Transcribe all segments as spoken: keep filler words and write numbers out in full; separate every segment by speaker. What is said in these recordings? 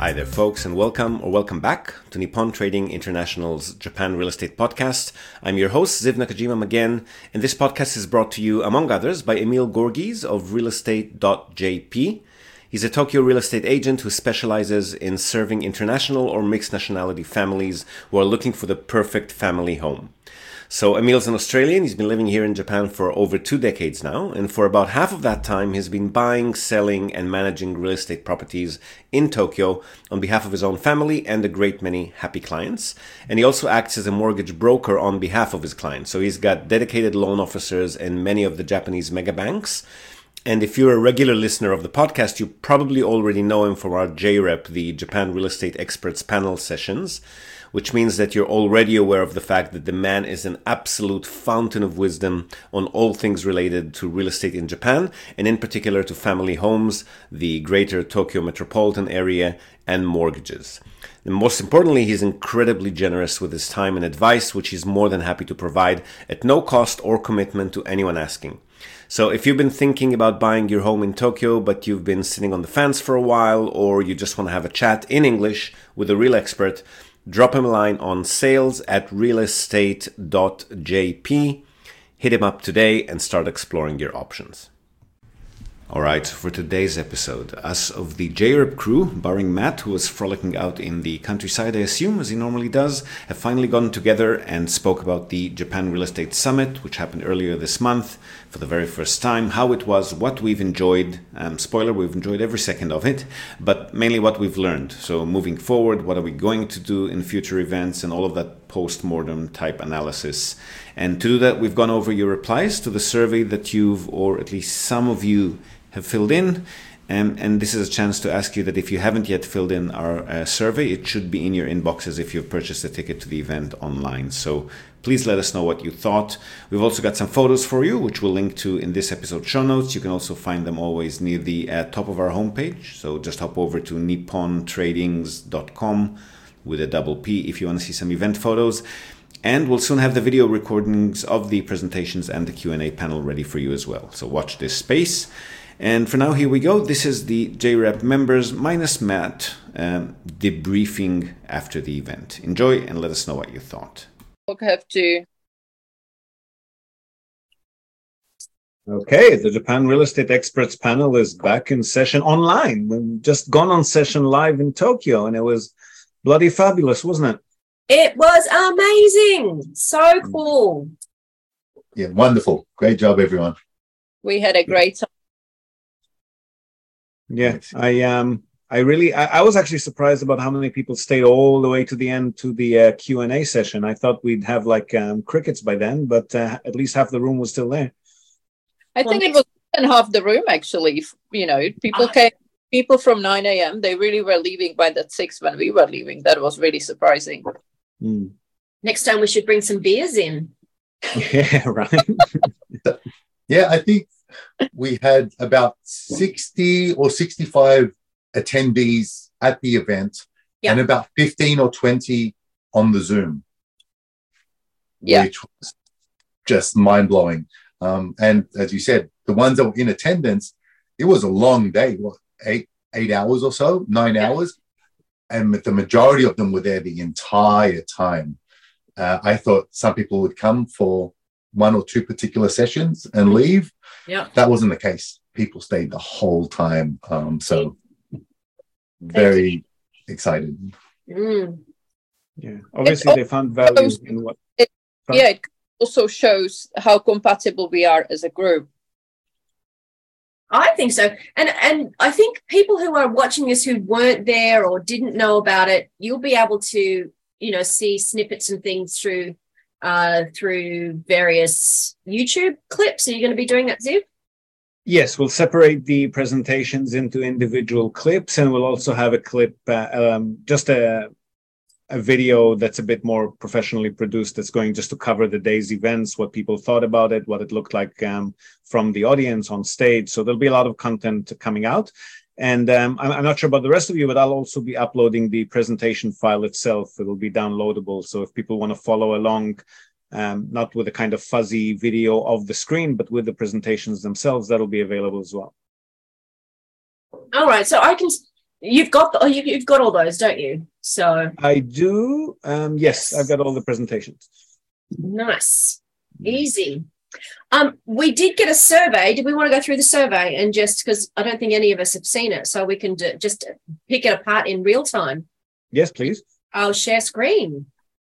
Speaker 1: Hi there, folks, and welcome or welcome back to Nippon Trading International's Japan Real Estate Podcast. I'm your host, Ziv Nakajima again, and this podcast is brought to you, among others, by Emil Gorgies of real estate dot j p. He's a Tokyo real estate agent who specializes in serving international or mixed nationality families who are looking for the perfect family home. So Emil's an Australian. He's been living here in Japan for over two decades now, and for about half of that time he's been buying, selling, and managing real estate properties in Tokyo on behalf of his own family and a great many happy clients. And he also acts as a mortgage broker on behalf of his clients. So he's got dedicated loan officers in many of the Japanese mega banks. And if you're a regular listener of the podcast, you probably already know him from our J REP, the Japan Real Estate Experts Panel sessions, which means that you're already aware of the fact that the man is an absolute fountain of wisdom on all things related to real estate in Japan, and in particular to family homes, the greater Tokyo metropolitan area, and mortgages. And most importantly, he's incredibly generous with his time and advice, which he's more than happy to provide at no cost or commitment to anyone asking. So if you've been thinking about buying your home in Tokyo, but you've been sitting on the fence for a while, or you just want to have a chat in English with a real expert, drop him a line on sales at real estate dot j p. Hit him up today and start exploring your options. All right, for today's episode, us of the J REP crew, barring Matt, who was frolicking out in the countryside, I assume, as he normally does, have finally gotten together and spoke about the Japan Real Estate Summit, which happened earlier this month for the very first time, how it was, what we've enjoyed. Um, spoiler, we've enjoyed every second of it, but mainly what we've learned. So moving forward, what are we going to do in future events and all of that post-mortem type analysis. And to do that, we've gone over your replies to the survey that you've, or at least some of you, have filled in, um, and this is a chance to ask you that if you haven't yet filled in our uh, survey, it should be in your inboxes if you've purchased a ticket to the event online. So please let us know what you thought. We've also got some photos for you, which we'll link to in this episode show notes. You can also find them always near the uh, top of our homepage. So just hop over to nippon tradings dot com with a double P if you want to see some event photos. And we'll soon have the video recordings of the presentations and the Q and A panel ready for you as well. So watch this space. And for now, here we go. This is the J REP members minus Matt um, debriefing after the event. Enjoy and let us know what you thought.
Speaker 2: We'll have to.
Speaker 3: Okay, the Japan Real Estate Experts panel is back in session online. We've just gone on session live in Tokyo, and it was bloody fabulous, wasn't it?
Speaker 4: It was amazing. So cool.
Speaker 5: Yeah, wonderful. Great job, everyone.
Speaker 2: We had a great time.
Speaker 3: Yeah, I um, I really, I, I was actually surprised about how many people stayed all the way to the end to the uh, Q and A session. I thought we'd have like um, crickets by then, but uh, at least half the room was still there.
Speaker 2: I well, think it was more than half the room, actually. You know, people came, people from nine a.m., they really were leaving by that six when we were leaving. That was really surprising.
Speaker 3: Mm.
Speaker 4: Next time we should bring some beers in.
Speaker 3: Yeah, right.
Speaker 5: Yeah, I think we had about sixty or sixty-five attendees at the event, yeah, and about fifteen or twenty on the Zoom,
Speaker 2: yeah,
Speaker 5: which was just mind-blowing. Um, and as you said, the ones that were in attendance, it was a long day, what, eight, eight hours or so, nine yeah. hours. And the majority of them were there the entire time. Uh, I thought some people would come for one or two particular sessions and leave.
Speaker 4: Yeah,
Speaker 5: that wasn't the case. People stayed the whole time. Um, so very excited.
Speaker 4: Mm.
Speaker 3: Yeah, obviously they found value in what.
Speaker 2: It, yeah, it also shows how compatible we are as a group.
Speaker 4: I think so. And and I think people who are watching this who weren't there or didn't know about it, you'll be able to, you know, see snippets and things through uh, through various YouTube clips. Are you going to be doing that, Ziv?
Speaker 3: Yes, we'll separate the presentations into individual clips, and we'll also have a clip, uh, um, just a a video that's a bit more professionally produced that's going just to cover the day's events, what people thought about it, what it looked like um, from the audience on stage. So there'll be a lot of content coming out. And um, I'm, I'm not sure about the rest of you, but I'll also be uploading the presentation file itself. It will be downloadable. So if people want to follow along, um, not with a kind of fuzzy video of the screen, but with the presentations themselves, that'll be available as well.
Speaker 4: All right. So I can... You've got the, oh, you, you've got all those, don't you? So
Speaker 3: I do. Um, yes, I've got all the presentations.
Speaker 4: Nice, easy. Um, we did get a survey. Did we want to go through the survey and just because I don't think any of us have seen it, so we can do, just pick it apart in real time.
Speaker 3: Yes, please.
Speaker 4: I'll share screen.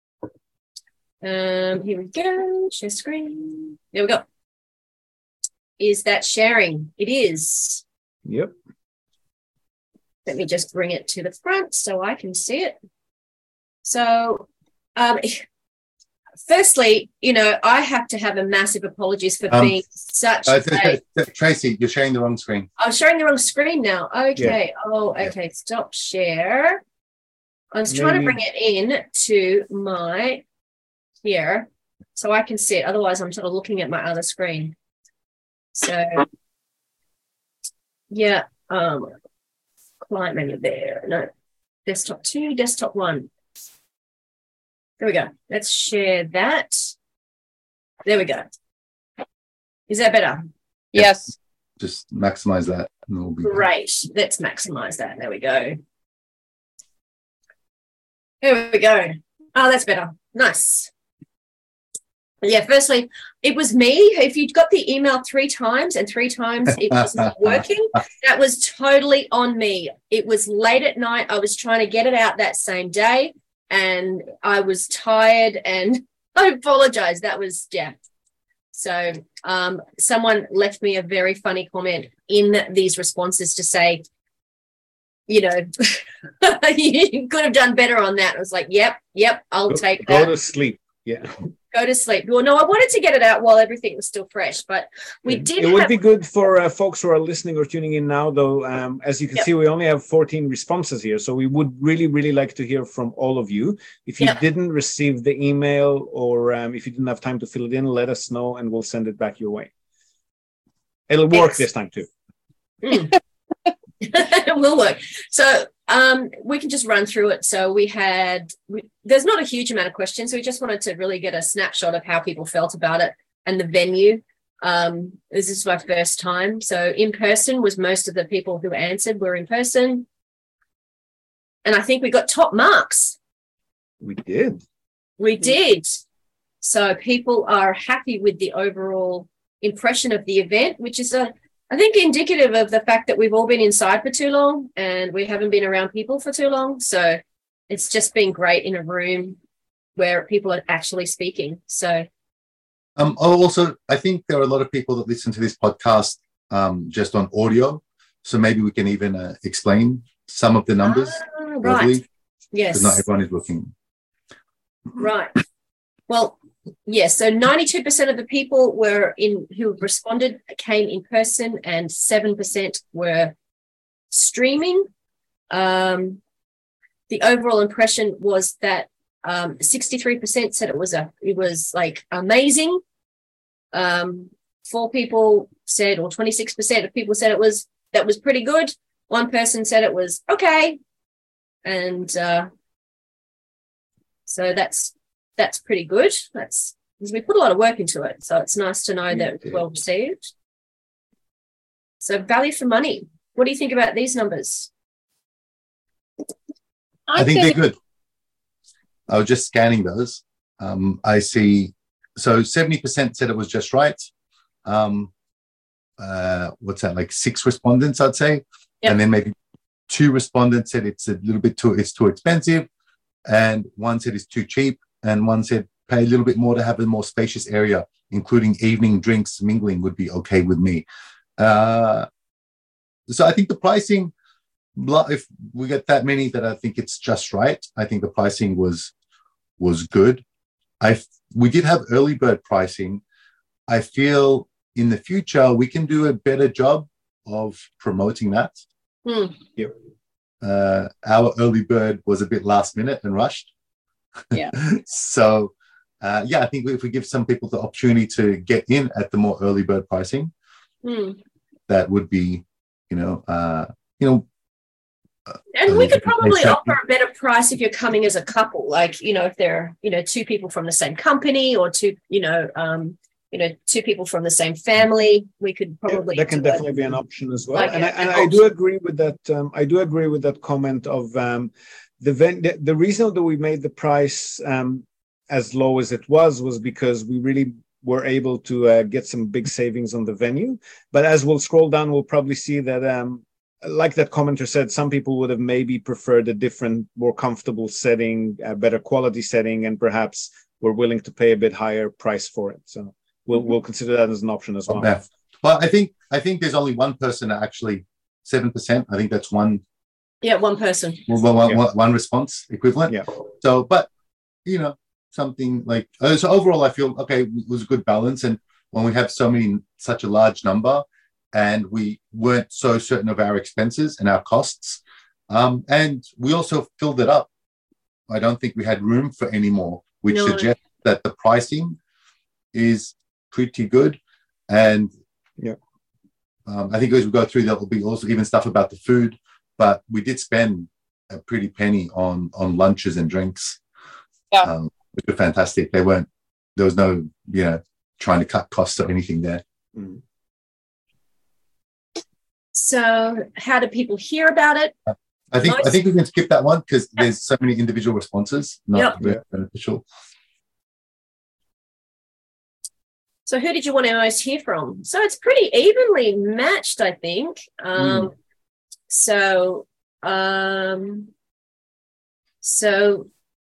Speaker 4: Um, here we go. Share screen. There we go. Is that sharing? It is.
Speaker 3: Yep.
Speaker 4: Let me just bring it to the front so I can see it. So, um, firstly, you know, I have to have a massive apologies for um, being such
Speaker 5: uh, a... Tracy, you're sharing the wrong screen.
Speaker 4: I'm sharing the wrong screen now. Okay. Yeah. Oh, okay. Yeah. Stop share. I was trying Maybe. to bring it in to my here so I can see it. Otherwise, I'm sort of looking at my other screen. So, yeah. Um, client menu there. No. Desktop two, desktop one. There we go. Let's share that. There we go. Is that better?
Speaker 2: Yes.
Speaker 5: Just maximize that. And we'll be
Speaker 4: Great. Let's maximize that. There we go. There we go. Oh, that's better. Nice. Yeah, firstly, it was me. If you'd got the email three times and three times it was not working, that was totally on me. It was late at night. I was trying to get it out that same day. And I was tired and I apologize. That was, yeah. So um, someone left me a very funny comment in these responses to say, you know, you could have done better on that. I was like, yep, yep, I'll
Speaker 3: go,
Speaker 4: take
Speaker 3: go
Speaker 4: that.
Speaker 3: Go to sleep. Yeah.
Speaker 4: Go to sleep. Well, no, I wanted to get it out while everything was still fresh, but we did.
Speaker 3: It have... would be good for uh, folks who are listening or tuning in now, though. Um, as you can yep. see, we only have fourteen responses here, so we would really, really like to hear from all of you. If you yep. didn't receive the email or um, if you didn't have time to fill it in, let us know, and we'll send it back your way. It'll work Thanks. this time too.
Speaker 4: Mm. It will work. So um, we can just run through it. So we had, we, there's not a huge amount of questions. So we just wanted to really get a snapshot of how people felt about it and the venue. Um, this is my first time. So in person was most of the people who answered were in person. And I think we got top marks.
Speaker 3: We did.
Speaker 4: We did. So people are happy with the overall impression of the event, which is a, I think indicative of the fact that we've all been inside for too long and we haven't been around people for too long. So it's just been great in a room where people are actually speaking. So
Speaker 5: um, also, I think there are a lot of people that listen to this podcast um, just on audio. So maybe we can even uh, explain some of the numbers.
Speaker 4: Ah, right. Yes.
Speaker 5: Because not everyone is looking.
Speaker 4: Right. Well, yes, so ninety-two percent of the people were in who responded came in person and seven percent were streaming. Um, the overall impression was that um, sixty-three percent said it was a it was like amazing. Um, four people said, or twenty-six percent of people said it was that was pretty good. One person said it was okay. And uh, so that's That's pretty good. That's because we put a lot of work into it. So it's nice to know that it's well received. So value for money. What do you think about these numbers?
Speaker 5: I, I think, think they're good. I was just scanning those. Um, I see. So seventy percent said it was just right. Um, uh, what's that? Like six respondents, I'd say. Yep. And then maybe two respondents said it's a little bit too, it's too expensive. And one said it's too cheap. And one said, pay a little bit more to have a more spacious area, including evening drinks, mingling would be okay with me. Uh, so I think the pricing, if we get that many, that I think it's just right. I think the pricing was was good. I we did have early bird pricing. I feel in the future we can do a better job of promoting that.
Speaker 4: Mm.
Speaker 5: Yep. Uh, our early bird was a bit last minute and rushed.
Speaker 2: Yeah.
Speaker 5: so, uh, yeah, I think if we give some people the opportunity to get in at the more early bird pricing,
Speaker 4: mm.
Speaker 5: that would be, you know, uh, you know.
Speaker 4: Uh, and we could probably offer a better price if you're coming as a couple, like, you know, if they're, you know, two people from the same company or two, you know, um, you know, two people from the same family. We could probably
Speaker 3: yeah, that can
Speaker 4: do
Speaker 3: definitely
Speaker 4: a,
Speaker 3: be an option as well.
Speaker 4: like
Speaker 3: and
Speaker 4: a,
Speaker 3: I, and
Speaker 4: an
Speaker 3: I do
Speaker 4: option.
Speaker 3: agree with that. Um, I do agree with that comment of um, the, ven- the the reason that we made the price um, as low as it was was because we really were able to uh, get some big savings on the venue. But as we'll scroll down, we'll probably see that, um, like that commenter said, some people would have maybe preferred a different, more comfortable setting, a better quality setting, and perhaps were willing to pay a bit higher price for it. So we'll we'll consider that as an option as well.
Speaker 5: Yeah. Well, I think I think there's only one person that actually seven percent. I think that's one.
Speaker 4: Yeah, one person.
Speaker 5: One, one,
Speaker 3: Yeah.
Speaker 5: one, one response equivalent.
Speaker 3: Yeah.
Speaker 5: So, but you know, something like uh, so overall, I feel okay. It was a good balance, and when we have so many, such a large number, and we weren't so certain of our expenses and our costs, um, and we also filled it up. I don't think we had room for any more, which
Speaker 4: No.
Speaker 5: suggests that the pricing is pretty good. And
Speaker 3: yeah,
Speaker 5: um, I think as we go through, there will be also even stuff about the food, but we did spend a pretty penny on on lunches and drinks,
Speaker 2: Yeah.
Speaker 5: um, which were fantastic. They weren't, there was no, you know, trying to cut costs or anything there.
Speaker 3: Mm.
Speaker 4: So how do people hear about it?
Speaker 5: I think
Speaker 4: Nice.
Speaker 5: I think we can skip that one because there's so many individual responses, not
Speaker 4: Yep.
Speaker 5: very beneficial.
Speaker 4: So who did you want to most hear from? So it's pretty evenly matched, I think. Um,
Speaker 3: Mm.
Speaker 4: So, um, so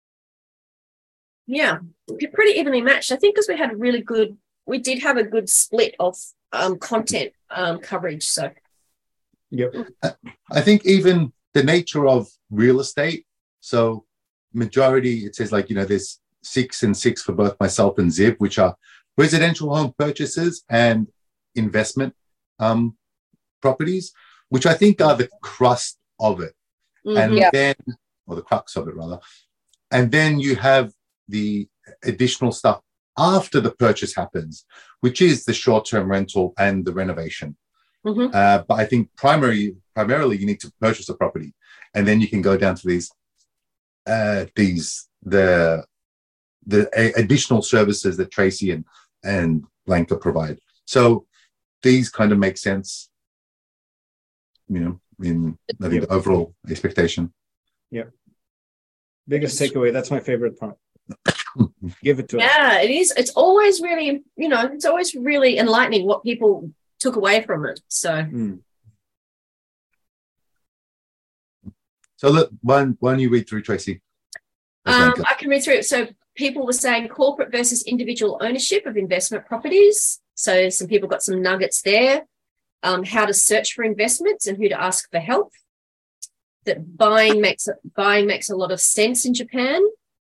Speaker 4: yeah, pretty evenly matched. I think because we had a really good, we did have a good split of um, content um, coverage. So,
Speaker 3: Yep.
Speaker 5: I think even the nature of real estate. So majority, it says like, you know, there's six and six for both myself and Ziv, which are residential home purchases and investment um, properties, which I think are the crust of it.
Speaker 4: mhm.
Speaker 5: And
Speaker 2: Yeah.
Speaker 5: then, or the crux of it rather. And then you have the additional stuff after the purchase happens, which is the short-term rental and the renovation.
Speaker 4: Mhm.
Speaker 5: Uh, but I think primary, primarily you need to purchase a property, and then you can go down to these, uh, these the the a- additional services that Tracy and and Blanca provide. So these kind of make sense, you know, in I think the overall expectation.
Speaker 3: Biggest takeaway. That's my favorite part. Give it to us.
Speaker 4: Yeah, it is. It's always really, you know, it's always really enlightening what people took away from it. So,
Speaker 3: Mm.
Speaker 5: So look, why, why don't you read through, Tracy? Or
Speaker 4: Um,
Speaker 5: Blanca?
Speaker 4: I can read through it. So people were saying corporate versus individual ownership of investment properties. So some people got some nuggets there. Um, how to search for investments and who to ask for help. That buying makes buying makes a lot of sense in Japan.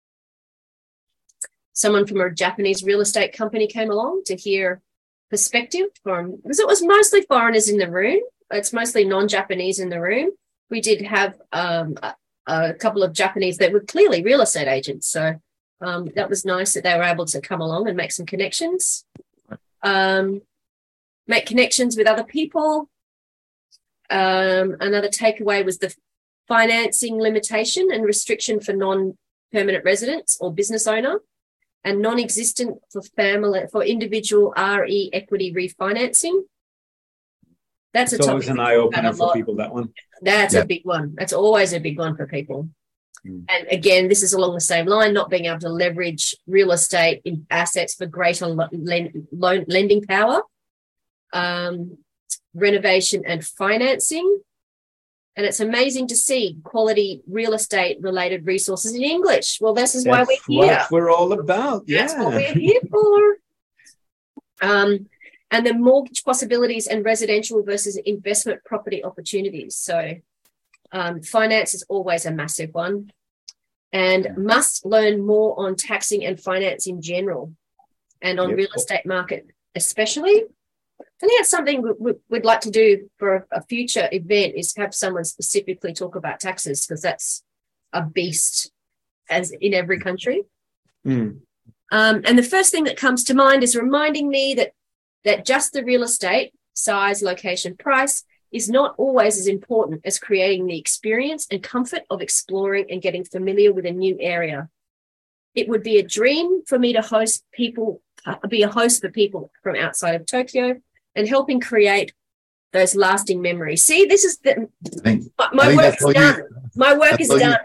Speaker 4: Someone from a Japanese real estate company came along to hear perspective from, because it was mostly foreigners in the room. It's mostly non-Japanese in the room. We did have um, a, a couple of Japanese that were clearly real estate agents. So um, that was nice that they were able to come along and make some connections. Um, make connections with other people. Um, another takeaway was the financing limitation and restriction for non-permanent residents or business owner, and non-existent for family for individual R E equity refinancing. That's
Speaker 3: It's
Speaker 4: a
Speaker 3: always
Speaker 4: topic
Speaker 3: an
Speaker 4: we
Speaker 3: eye
Speaker 4: talk about
Speaker 3: opener
Speaker 4: a
Speaker 3: for
Speaker 4: lot.
Speaker 3: people, that one.
Speaker 4: That's
Speaker 5: Yeah.
Speaker 4: a big one. That's always a big one for people.
Speaker 3: Mm.
Speaker 4: And again, this is along the same line, not being able to leverage real estate in assets for greater lo- len- loan lending power, um, renovation and financing. And it's amazing to see quality real estate related resources in English. Well, this is why
Speaker 3: That's
Speaker 4: we're here.
Speaker 3: what we're all about.
Speaker 4: That's
Speaker 3: Yeah.
Speaker 4: what we're here for. Um, and the mortgage possibilities and residential versus investment property opportunities. So um, finance is always a massive one. And must learn more on taxing and finance in general and on
Speaker 3: Yep.
Speaker 4: real estate market especially. I think that's something we, we, we'd like to do for a, a future event, is have someone specifically talk about taxes, because that's a beast as in every country.
Speaker 3: Mm.
Speaker 4: Um, and the first thing that comes to mind is reminding me that that just the real estate, size, location, price is not always as important as creating the experience and comfort of exploring and getting familiar with a new area. it would be a dream for me to host people, uh, be a host for people from outside of Tokyo and helping create those lasting memories. See, this is the,
Speaker 5: I think,
Speaker 4: my, my
Speaker 5: I think
Speaker 4: work's done. You, my work is done.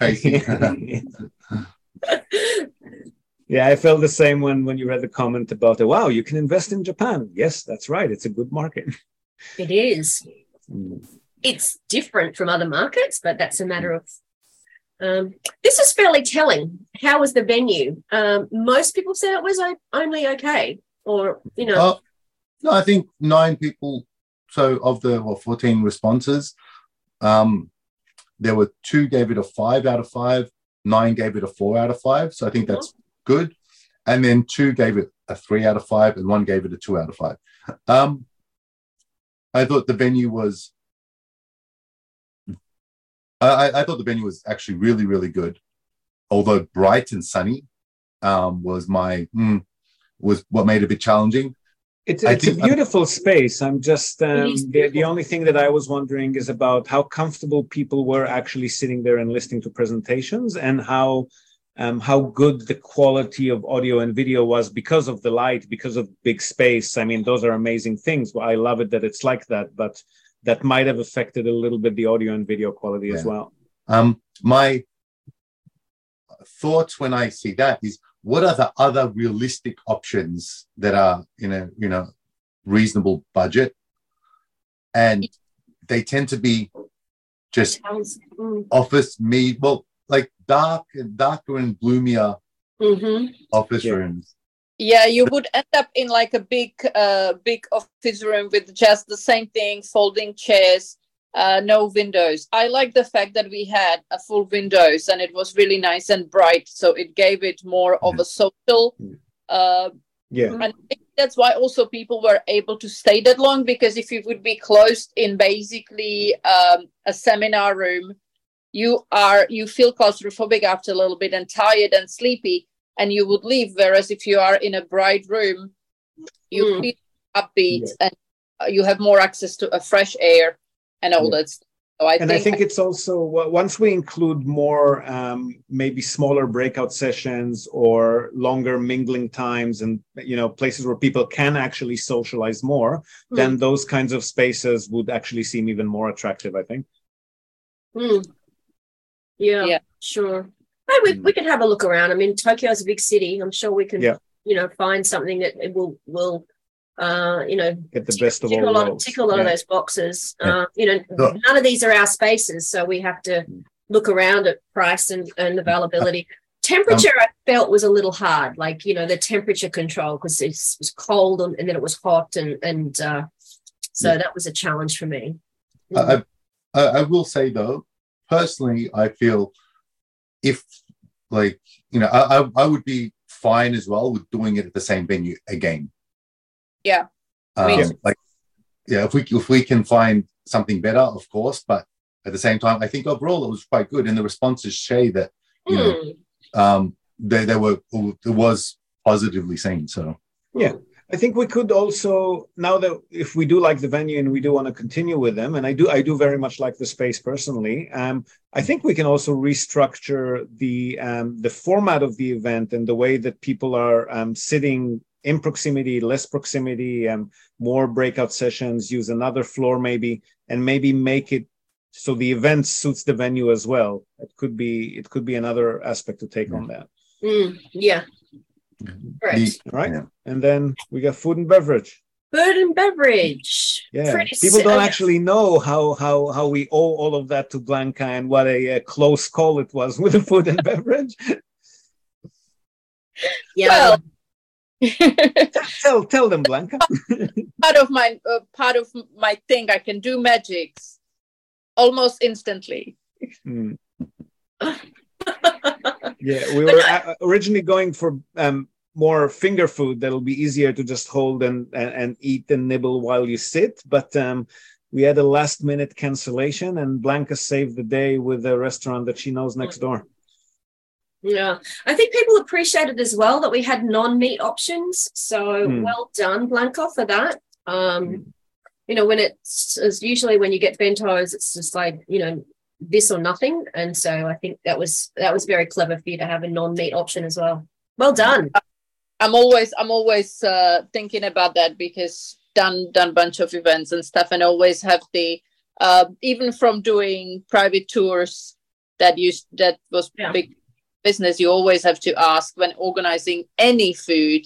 Speaker 3: Yeah, I felt the same when, when you read the comment about, it. Wow, you can invest in Japan. Yes, that's right. It's a good market.
Speaker 4: It is.
Speaker 3: Mm.
Speaker 4: It's different from other markets, but that's a matter of... Um, this is fairly telling. How was the venue? Um, most people said it was o- only okay. Or, you know...
Speaker 5: Uh, no, I think nine people, so of the well, fourteen responses, um, there were two gave it a five out of five, nine gave it a four out of five. So I think that's good. And then two gave it a three out of five and one gave it a two out of five. Um, I thought the venue was, I, I thought the venue was actually really, really good. Although bright and sunny um, was my, mm, was what made it a bit challenging.
Speaker 3: It's, it's a beautiful space. I'm just, um, the, the only thing that I was wondering is about how comfortable people were actually sitting there and listening to presentations, and how um, how good the quality of audio and video was because of the light, because of big space. I mean, those are amazing things. Well, I love it that it's like that, but that might have affected a little bit the audio and video quality yeah. as well.
Speaker 5: Um, my thoughts when I see that is, what are the other realistic options that are in a you know reasonable budget? And they tend to be just office made, well, like dark and darker and gloomier
Speaker 4: mm-hmm.
Speaker 5: office
Speaker 3: yeah.
Speaker 5: rooms.
Speaker 2: Yeah, you would end up in like a big, uh, big office room with just the same thing, folding chairs. Uh, no windows. I like the fact that we had a full windows and it was really nice and bright. So it gave it more of a social. Uh,
Speaker 3: yeah.
Speaker 2: And I think that's why also people were able to stay that long, because if you would be closed in basically um, a seminar room, you are you feel claustrophobic after a little bit and tired and sleepy, and you would leave. Whereas if you are in a bright room, you mm. feel upbeat yeah. and you have more access to a fresh air. And all yeah. that stuff. So I
Speaker 3: and
Speaker 2: think
Speaker 3: I think it's also, once we include more, um, maybe smaller breakout sessions or longer mingling times, and you know places where people can actually socialize more, mm. then those kinds of spaces would actually seem even more attractive, I think.
Speaker 4: Mm. Yeah, yeah, sure. Hey, we, mm. we could have a look around. I mean, Tokyo is a big city. I'm sure we can, yeah. you know, find something that it will will. Uh, you know,
Speaker 3: get the best
Speaker 4: tick,
Speaker 3: of all
Speaker 4: tick a lot,
Speaker 3: worlds.
Speaker 4: Tick a lot
Speaker 3: yeah.
Speaker 4: of those boxes.
Speaker 5: Yeah.
Speaker 4: Uh, you know, no. none of these are our spaces, so we have to look around at price and, and availability. Temperature, um, I felt was a little hard, like you know, the temperature control, because it was cold and, and then it was hot, and and uh, so yeah. that was a challenge for me.
Speaker 5: I, I I will say though, personally, I feel if like you know, I I, I would be fine as well with doing it at the same venue again.
Speaker 2: Yeah.
Speaker 5: Um, yeah. Like, yeah, if we if we can find something better, of course, but at the same time, I think overall it was quite good, and the responses say that you mm. know um, they they were it was positively seen. So
Speaker 3: yeah, I think we could also, now that if we do like the venue and we do want to continue with them, and I do I do very much like the space personally. Um, I think we can also restructure the um, the format of the event and the way that people are um, sitting in proximity, less proximity, and um, more breakout sessions, use another floor maybe, and maybe make it so the event suits the venue as well. It could be it could be another aspect to take
Speaker 5: yeah.
Speaker 3: on that.
Speaker 4: Mm, yeah. Right.
Speaker 3: Right. Yeah. And then we got food and beverage.
Speaker 4: Food and beverage.
Speaker 3: Yeah.
Speaker 4: Pretty
Speaker 3: People don't
Speaker 4: so-
Speaker 3: actually know how how how we owe all of that to Blanca, and what a, a close call it was with the food and beverage.
Speaker 4: Yeah.
Speaker 2: Well,
Speaker 3: tell tell them, Blanca.
Speaker 2: part of my uh, part of my thing, I can do magics almost instantly.
Speaker 3: Mm. Yeah, we were I, originally going for um, more finger food that'll be easier to just hold and, and, and eat and nibble while you sit, but um, we had a last minute cancellation, and Blanca saved the day with a restaurant that she knows next door.
Speaker 4: Yeah, I think people appreciated as well that we had non-meat options. So mm. well done, Blanca, for that. Um, mm. You know, when it's, it's usually when you get bentos, it's just like, you know, this or nothing. And so I think that was that was very clever for you to have a non-meat option as well. Well done.
Speaker 2: I'm always I'm always uh, thinking about that, because done done bunch of events and stuff, and always have the uh, even from doing private tours that used that was
Speaker 4: Yeah.
Speaker 2: big business. You always have to ask when organizing any food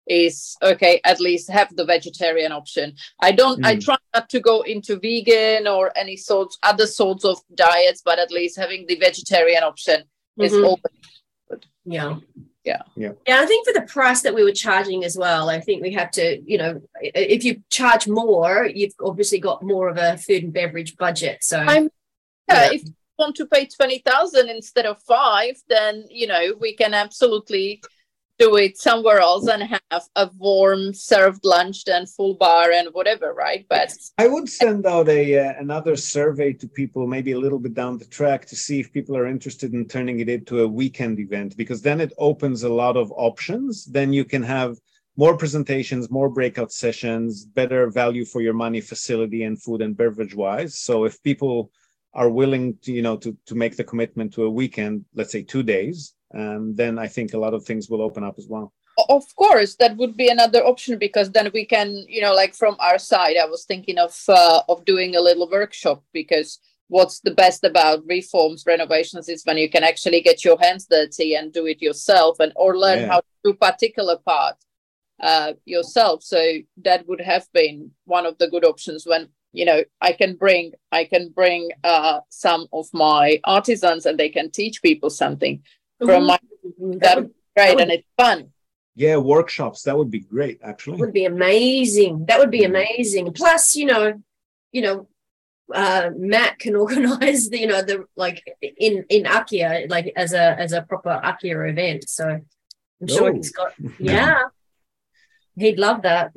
Speaker 2: is okay, at least have the vegetarian option. I don't I
Speaker 3: Mm.
Speaker 2: try not to go into vegan or any sorts other sorts of diets, but at least having the vegetarian option is
Speaker 4: Mhm.
Speaker 2: always
Speaker 4: Yeah.
Speaker 2: Yeah.
Speaker 3: Yeah.
Speaker 4: Yeah. I think for the price that we were charging as well, I think we have to, you know, i- if you charge more, you've obviously got more of a food and beverage budget. So
Speaker 2: I'm yeah,
Speaker 4: Yeah.
Speaker 2: if you want to pay twenty thousand instead of five, then you know we can absolutely do it somewhere else and have a warm served lunch, then full bar and whatever, right? But
Speaker 3: I would send out a uh, another survey to people, maybe a little bit down the track, to see if people are interested in turning it into a weekend event, because then it opens a lot of options. Then you can have more presentations, more breakout sessions, better value for your money, facility and food and beverage wise. So if people are willing to, you know, to to make the commitment to a weekend, let's say two days, um, then I think a lot of things will open up as well.
Speaker 2: of course, that would be another option, because then we can, you know, like from our side, I was thinking of uh, of doing a little workshop, because what's the best about reforms, renovations, is when you can actually get your hands dirty and do it yourself, and or learn
Speaker 3: Yeah.
Speaker 2: how to do particular part uh, yourself. So that would have been one of the good options when, you know, I can bring I can bring uh, some of my artisans and they can teach people something from my
Speaker 4: Mhm.
Speaker 2: that would be great,
Speaker 4: would-
Speaker 2: and it's fun.
Speaker 3: Yeah, workshops, that would be great, actually.
Speaker 4: would be amazing. That would be
Speaker 3: Mhm.
Speaker 4: amazing. Plus, you know, you know, uh, Matt can organize the, you know, the like in in Akia, like as a as a proper Akia event. So I'm sure
Speaker 3: Oh.
Speaker 4: he's got, yeah, he'd love that.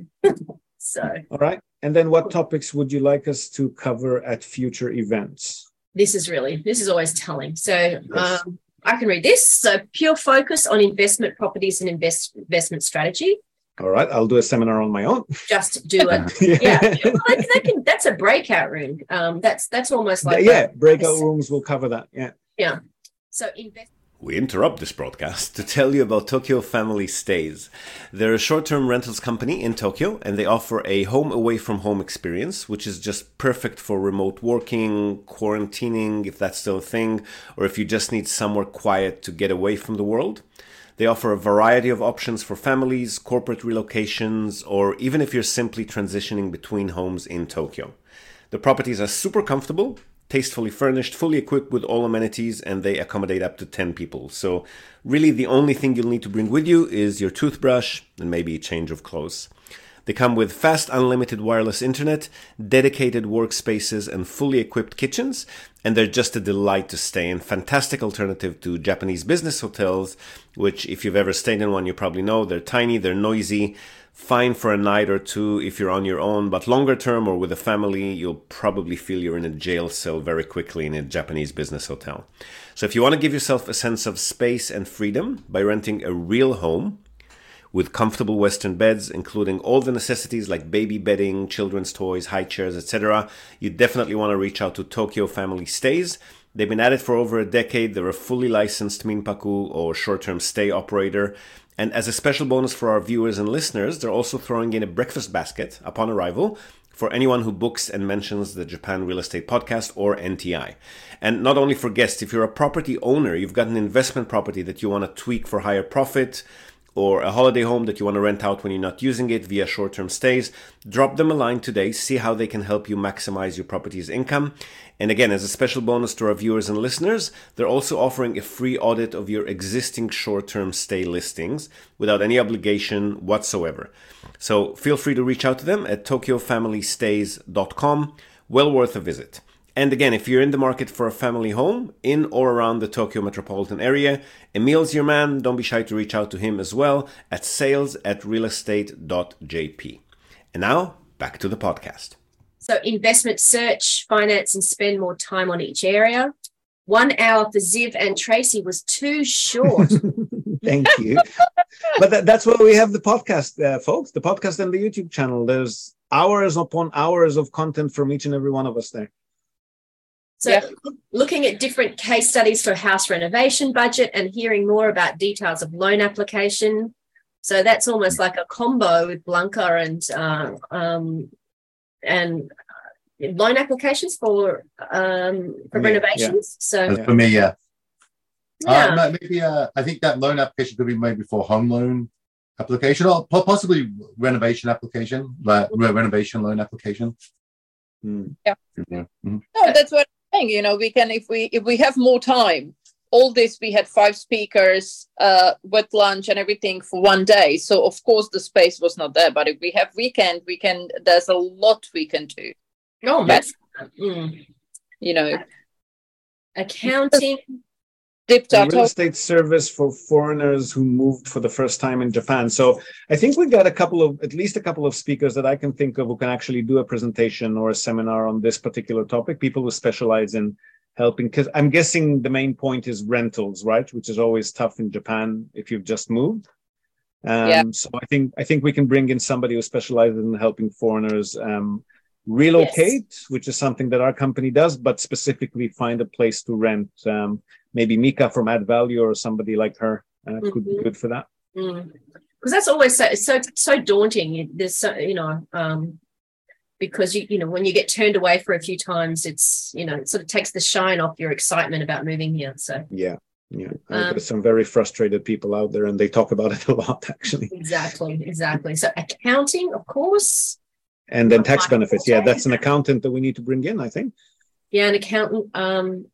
Speaker 4: So
Speaker 3: All right. And then what topics would you like us to cover at future events?
Speaker 4: this is really this is always telling. So
Speaker 3: Yes.
Speaker 4: um, I can read this. So pure focus on investment properties and invest investment strategy.
Speaker 3: All right. I'll do a seminar on my own.
Speaker 4: Just do it. Yeah, well, that, that can, that's a breakout room. Um, that's that's almost like
Speaker 3: yeah,
Speaker 4: a-
Speaker 3: breakout rooms will cover that. Yeah.
Speaker 4: yeah. So invest.
Speaker 1: We interrupt this broadcast to tell you about Tokyo Family Stays. They're a short-term rentals company in Tokyo, and they offer a home away from home experience, which is just perfect for remote working, quarantining, if that's still a thing, or if you just need somewhere quiet to get away from the world. They offer a variety of options for families, corporate relocations, or even if you're simply transitioning between homes in Tokyo. The properties are super comfortable, tastefully furnished, fully equipped with all amenities, and they accommodate up to ten people. So really the only thing you'll need to bring with you is your toothbrush and maybe a change of clothes. They come with fast unlimited wireless internet, dedicated workspaces, and fully equipped kitchens, and they're just a delight to stay in. Fantastic alternative to Japanese business hotels, which if you've ever stayed in one, you probably know they're tiny, they're noisy, fine for a night or two if you're on your own, but longer term or with a family, you'll probably feel you're in a jail cell very quickly in a Japanese business hotel. So if you want to give yourself a sense of space and freedom by renting a real home with comfortable Western beds, including all the necessities like baby bedding, children's toys, high chairs, et cetera, you definitely want to reach out to Tokyo Family Stays. They've been at it for over a decade. They're a fully licensed minpaku or short-term stay operator. And as a special bonus for our viewers and listeners, they're also throwing in a breakfast basket upon arrival for anyone who books and mentions the Japan Real Estate Podcast or N T I. And not only for guests, if you're a property owner, you've got an investment property that you want to tweak for higher profit, or a holiday home that you want to rent out when you're not using it via short-term stays, drop them a line today, see how they can help you maximize your property's income. And again, as a special bonus to our viewers and listeners, they're also offering a free audit of your existing short-term stay listings without any obligation whatsoever. So feel free to reach out to them at tokyo family stays dot com. Well worth a visit. And again, if you're in the market for a family home in or around the Tokyo metropolitan area, Emil's your man. Don't be shy to reach out to him as well at sales at realestate dot j p. And now, back to the podcast.
Speaker 4: So investment search, finance, and spend more time on each area. One hour for Ziv and Tracy was too short.
Speaker 3: Thank you. But that, that's why we have the podcast, uh, folks, the podcast and the YouTube channel. There's hours upon hours of content from each and every one of us there.
Speaker 4: So
Speaker 2: Yeah.
Speaker 4: looking at different case studies for house renovation budget and hearing more about details of loan application. So that's almost like a combo with Blanca and uh, um, and loan applications for um, for
Speaker 3: Yeah,
Speaker 4: renovations. So
Speaker 5: And for me, yeah.
Speaker 4: yeah,
Speaker 5: Uh, ma- maybe uh, I think that loan application could be maybe for home loan application or po- possibly renovation application, like re- renovation loan application.
Speaker 3: Mm.
Speaker 5: Yeah. Mhm.
Speaker 2: No, that's what I'm saying. You know, we can, if we if we have more time. All this, we had five speakers uh, with lunch and everything for one day. So of course the space was not there. But if we have weekend, we can. There's a lot we can do.
Speaker 4: oh,
Speaker 2: Yes.
Speaker 4: mm.
Speaker 2: You know,
Speaker 4: accounting.
Speaker 2: dipped
Speaker 3: A
Speaker 2: our
Speaker 3: real
Speaker 2: toe.
Speaker 3: estate service for foreigners who moved for the first time in Japan. So I think we got a couple of, at least a couple of speakers that I can think of who can actually do a presentation or a seminar on this particular topic. People who specialize in helping, because I'm guessing the main point is rentals, right? Which is always tough in Japan if you've just moved. Um,
Speaker 2: Yeah.
Speaker 3: So I think I think we can bring in somebody who specializes in helping foreigners um, relocate, yes. which is something that our company does, but specifically find a place to rent. Um, maybe Mika from Add Value or somebody like her uh, mm-hmm. could be good for that.
Speaker 4: Because mm. that's always so so so daunting. There's so you know. Um, Because you you know when you get turned away for a few times, it's you know it sort of takes the shine off your excitement about moving here. So
Speaker 3: yeah, yeah,
Speaker 4: um,
Speaker 3: there's some very frustrated people out there, and they talk about it a lot, actually.
Speaker 4: Exactly, exactly. So accounting, of course,
Speaker 3: and then tax benefits. Yeah, that's an accountant that we need to bring in, I think.
Speaker 4: Yeah, an accountant, um,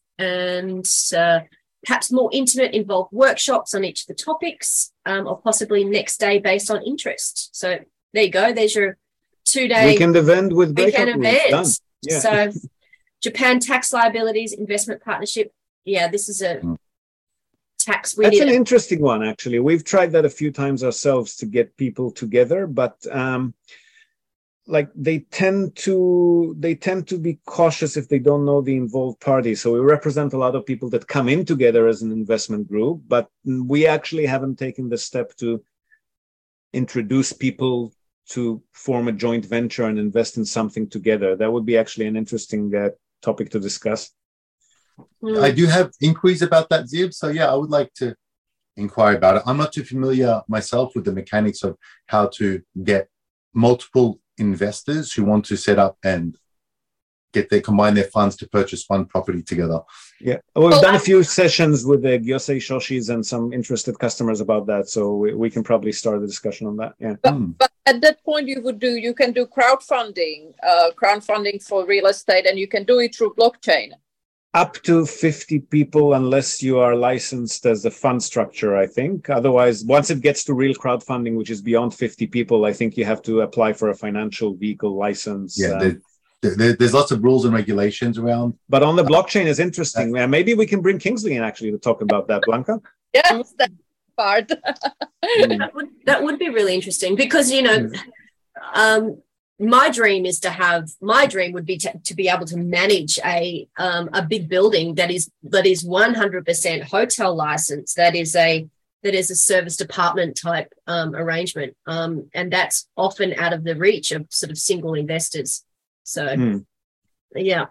Speaker 4: and uh, perhaps more intimate, involved workshops on each of the topics, um, or possibly next day based on interest. So there you go. There's your two-day
Speaker 3: weekend event with
Speaker 4: weekend event.
Speaker 3: Done. Yeah.
Speaker 4: So Japan tax liabilities, investment partnership. Yeah, this is a tax. We
Speaker 3: That's an
Speaker 4: a-
Speaker 3: interesting one, actually. We've tried that a few times ourselves to get people together, but um, like they tend to they tend to be cautious if they don't know the involved parties. So we represent a lot of people that come in together as an investment group, but we actually haven't taken the step to introduce people to form a joint venture and invest in something together. That would be actually an interesting uh, topic to discuss.
Speaker 5: I do have inquiries about that, Ziv. So yeah, I would like to inquire about it. I'm not too familiar myself with the mechanics of how to get multiple investors who want to set up and get their combine their funds to purchase one property together.
Speaker 3: Yeah, well, we've done a few sessions with the Gyosei Shoshis and some interested customers about that, so we, we can probably start the discussion on that. Yeah,
Speaker 2: but, mm. but at that point, you would do you can do crowdfunding, uh, crowdfunding for real estate, and you can do it through blockchain.
Speaker 3: Up to fifty people, unless you are licensed as a fund structure, I think. Otherwise, once it gets to real crowdfunding, which is beyond fifty people, I think you have to apply for a financial vehicle license.
Speaker 5: Yeah.
Speaker 3: Um,
Speaker 5: There, there's lots of rules and regulations around.
Speaker 3: But on the blockchain is interesting. Uh, Maybe we can bring Kingsley in actually to talk about that, Blanca.
Speaker 2: Yes, that part.
Speaker 4: mm. that, would, that would be really interesting because, you know, mm. um, my dream is to have, my dream would be to, to be able to manage a um, a big building that is that is one hundred percent hotel license, that is a that is a service department type um, arrangement. Um, and that's often out of the reach of sort of single investors. So, mm. yeah.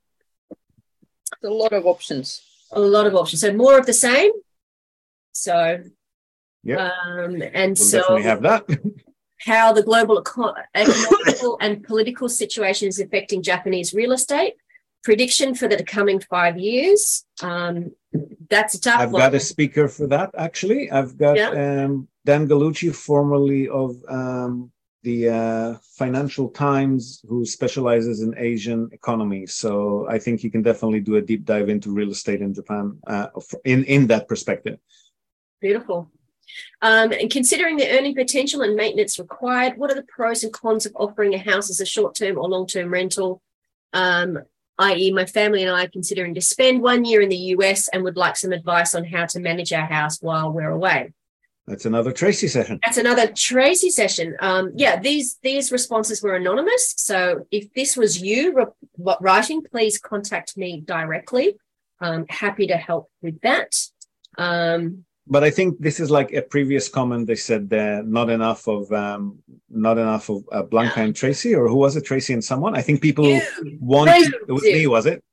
Speaker 2: A lot of options.
Speaker 4: A lot of options. So more of the same. So,
Speaker 3: yeah.
Speaker 4: Um, and
Speaker 3: we'll
Speaker 4: so
Speaker 3: definitely have that.
Speaker 4: How the global eco- economic and political situation is affecting Japanese real estate. Prediction for the coming five years. Um, that's a tough
Speaker 3: I've
Speaker 4: one.
Speaker 3: got a speaker for that, actually. I've got yeah. um, Dan Gallucci, formerly of um, the uh, Financial Times, who specializes in Asian economy. So I think you can definitely do a deep dive into real estate in Japan uh, in, in that perspective.
Speaker 4: Beautiful. Um, and considering the earning potential and maintenance required, what are the pros and cons of offering a house as a short-term or long-term rental? Um, that is, my family and I are considering to spend one year in the U S and would like some advice on how to manage our house while we're away.
Speaker 3: That's another Tracy session.
Speaker 4: That's another Tracy session. Um, yeah, these these responses were anonymous. So if this was you re- writing, please contact me directly. I'm happy to help with that. Um,
Speaker 3: but I think this is like a previous comment. They said uh, not enough of um, not enough of uh, Blanca yeah. and Tracy, or who was it? Tracy and someone. I think people
Speaker 4: you.
Speaker 3: want.
Speaker 4: Tracy.
Speaker 3: It was me, was it? Okay.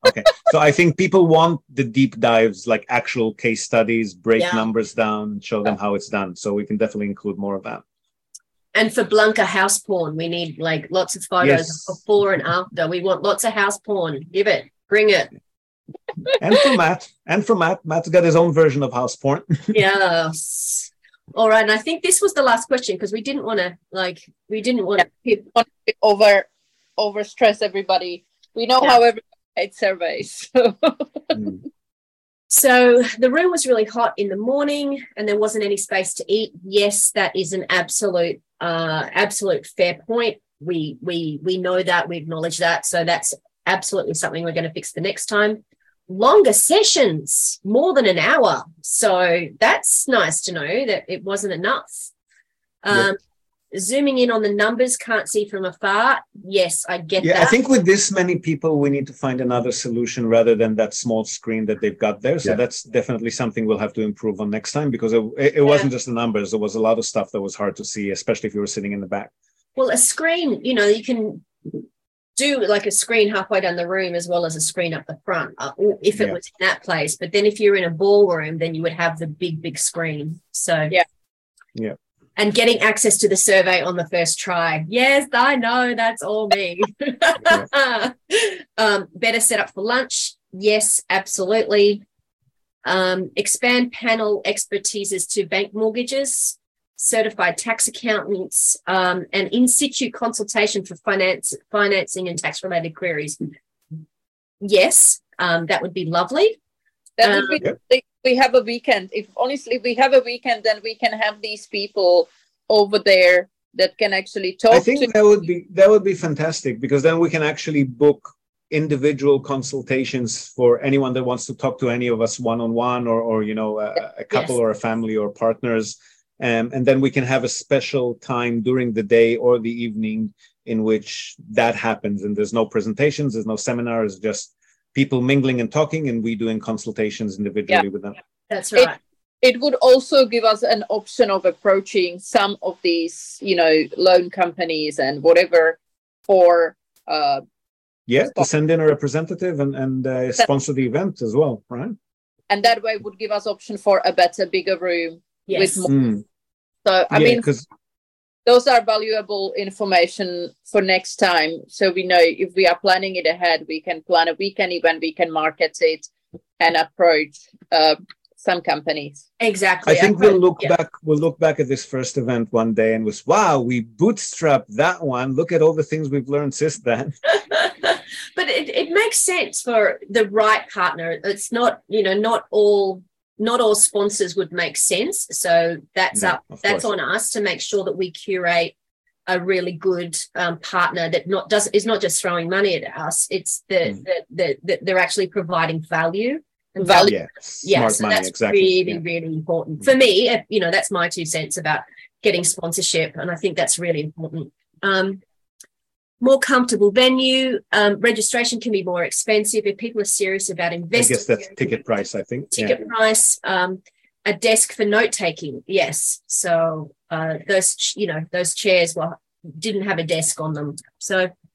Speaker 3: So I think people want the deep dives, like actual case studies, break
Speaker 4: Yeah.
Speaker 3: numbers down, show them how it's done. So we can definitely include more of that.
Speaker 4: And for Blanca house porn, we need like lots of photos
Speaker 3: Yes.
Speaker 4: before and after. We want lots of house porn. Give it, bring it.
Speaker 3: And for Matt, and for Matt, Matt's got his own version of house porn.
Speaker 4: Yes. All right. And I think this was the last question because we didn't want to like we didn't want to.
Speaker 2: want to over over stress everybody. We know
Speaker 4: Yeah.
Speaker 2: how everybody hates surveys. So.
Speaker 3: Mm.
Speaker 4: So the room was really hot in the morning and there wasn't any space to eat. Yes, that is an absolute, uh, absolute fair point. We we we know that, we acknowledge that. So that's absolutely something we're going to fix the next time. Longer sessions, more than an hour. So that's nice to know that it wasn't enough. Um,
Speaker 3: Yep.
Speaker 4: Zooming in on the numbers, can't see from afar. Yes, I get
Speaker 3: Yeah,
Speaker 4: that.
Speaker 3: I think with this many people, we need to find another solution rather than that small screen that they've got there. So
Speaker 5: Yeah.
Speaker 3: that's definitely something we'll have to improve on next time because it, it, it wasn't just the numbers. There was a lot of stuff that was hard to see, especially if you were sitting in the back.
Speaker 4: Well, a screen, you know, you can do like a screen halfway down the room as well as a screen up the front uh, if it
Speaker 3: Yeah.
Speaker 4: was in that place. But then if you're in a ballroom, then you would have the big, big screen. So,
Speaker 2: Yeah.
Speaker 3: Yeah.
Speaker 4: And getting access to the survey on the first try. Yes, I know, that's all me. um, better set up for lunch. Yes, absolutely. Um, expand panel expertises to bank mortgages, certified tax accountants, um, and in situ consultation for finance, financing and tax related queries. Yes, um, that would be lovely.
Speaker 2: That
Speaker 4: Um,
Speaker 2: would be like, we have a weekend. If honestly we have a weekend, then we can have these people over there that can actually talk
Speaker 3: I think
Speaker 2: to
Speaker 3: that would be that would be fantastic because then we can actually book individual consultations for anyone that wants to talk to any of us one-on-one or, or you know, a, a couple
Speaker 4: Yes.
Speaker 3: or a family or partners. Um, and then we can have a special time during the day or the evening in which that happens. And there's no presentations, there's no seminars, just people mingling and talking and we doing consultations individually
Speaker 2: Yeah.
Speaker 3: with them.
Speaker 4: That's
Speaker 2: It-
Speaker 4: right.
Speaker 2: it would also give us an option of approaching some of these, you know, loan companies and whatever for uh
Speaker 3: Yeah, to send in a representative and, and uh, sponsor the event as well, right?
Speaker 2: and that way would give us option for a better, bigger room.
Speaker 4: Yes.
Speaker 2: With more,
Speaker 3: Mm.
Speaker 2: so I
Speaker 3: yeah,
Speaker 2: mean
Speaker 3: because
Speaker 2: those are valuable information for next time. So we know if we are planning it ahead, we can plan a weekend event, we can market it and approach uh, some companies.
Speaker 4: Exactly.
Speaker 3: I think we'll look
Speaker 4: Yeah.
Speaker 3: back. We'll look back at this first event one day and was, wow, we bootstrapped that one. Look at all the things we've learned since then.
Speaker 4: But it, it makes sense for the right partner. It's not, you know, not all not all sponsors would make sense. So that's
Speaker 3: No,
Speaker 4: up
Speaker 3: of
Speaker 4: that's
Speaker 3: course.
Speaker 4: on us to make sure that we curate a really good um, partner that not does is not just throwing money at us. It's that
Speaker 3: Mm.
Speaker 4: that that that they're actually providing value. And
Speaker 2: Value.
Speaker 3: Yeah,
Speaker 4: Yeah,
Speaker 3: smart
Speaker 4: so
Speaker 3: money,
Speaker 4: that's
Speaker 3: exactly.
Speaker 4: really,
Speaker 3: Yeah.
Speaker 4: really important for me. uh, You know, that's my two cents about getting sponsorship, and I think that's really important. Um, more comfortable venue, um, registration can be more expensive if people are serious about
Speaker 3: I
Speaker 4: investing.
Speaker 3: guess that's ticket price. I think.
Speaker 4: Ticket price, um, a desk for note taking. Yes, so uh, those, you know, those chairs were didn't have a desk on them, so.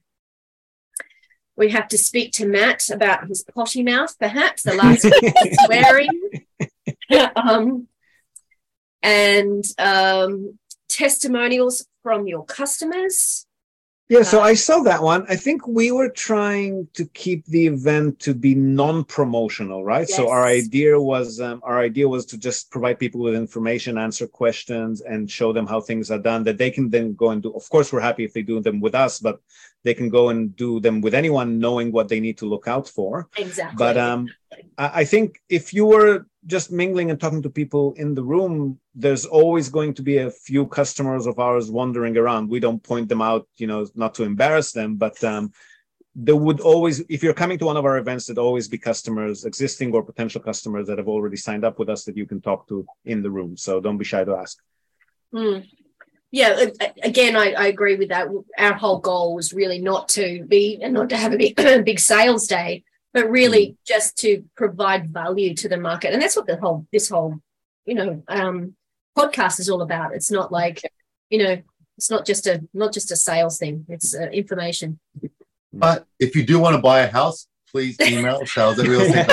Speaker 4: We have to speak to Matt about his potty mouth, perhaps, the last swearing. um, and um, testimonials from your customers.
Speaker 3: Yeah, so
Speaker 4: Uh,
Speaker 3: I saw that one. I think we were trying to keep the event to be non-promotional, right? So our
Speaker 4: Yes.
Speaker 3: idea was um, our idea was to just provide people with information, answer questions, and show them how things are done. That they can then go and do. Of course, we're happy if they do them with us, but they can go and do them with anyone, knowing what they need to look out for.
Speaker 4: Exactly.
Speaker 3: But um, I I think if you were just mingling and talking to people in the room, there's always going to be a few customers of ours wandering around. We don't point them out, you know, not to embarrass them, but um, there would always, if you're coming to one of our events, there'd always be customers, existing or potential customers that have already signed up with us that you can talk to in the room. So don't be shy to ask.
Speaker 4: Hmm. Yeah, a- again, I, I agree with that. Our whole goal was really not to be and not to have a big, big sales day, but really just to provide value to the market. And that's what the whole, this whole, you know, um, podcast is all about. It's not like, you know, it's not just a, not just a sales thing. It's uh, information.
Speaker 5: But if you do want to buy a house, please email sales at real estate.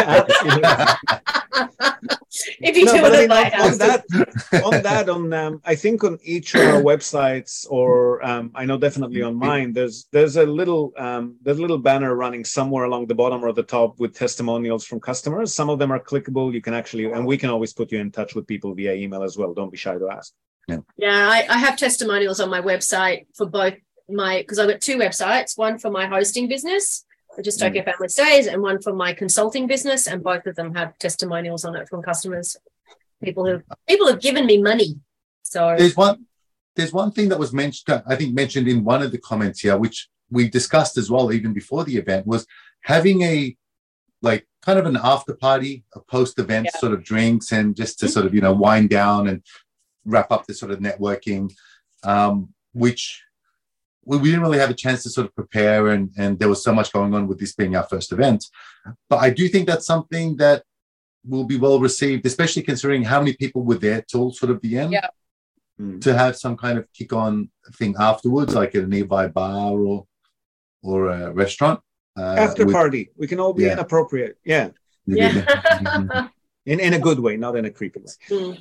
Speaker 4: If you
Speaker 3: No,
Speaker 4: do
Speaker 3: but I
Speaker 4: it
Speaker 3: mean,
Speaker 4: like
Speaker 3: on, on that, on that, on um, I think on each of our websites, or um, I know definitely on mine, there's there's a little um, there's a little banner running somewhere along the bottom or the top with testimonials from customers. Some of them are clickable. You can actually, and we can always put you in touch with people via email as well. Don't be shy to ask.
Speaker 5: Yeah,
Speaker 4: Yeah, I, I have testimonials on my website for both my, because I've got two websites, one for my hosting business, which is Tokyo Family Stays, and one for my consulting business, and both of them have testimonials on it from customers. People who people have given me money. So
Speaker 5: there's one there's one thing that was mentioned, I think mentioned in one of the comments here, which we discussed as well even before the event, was having a like kind of an after party, a post event
Speaker 2: Yeah.
Speaker 5: sort of drinks, and just to sort of, you know, wind down and wrap up the sort of networking, um, which we, we didn't really have a chance to sort of prepare, and, and there was so much going on with this being our first event. But I do think that's something that will be well received, especially considering how many people were there till sort of the end.
Speaker 2: Yeah.
Speaker 5: To have some kind of kick-on thing afterwards, like at a nearby bar or or a restaurant. Uh,
Speaker 3: After
Speaker 5: with-
Speaker 3: party, we can all be
Speaker 5: Yeah.
Speaker 3: inappropriate. Yeah,
Speaker 4: yeah.
Speaker 3: in in a good way, not in a creepy way.
Speaker 4: Mm.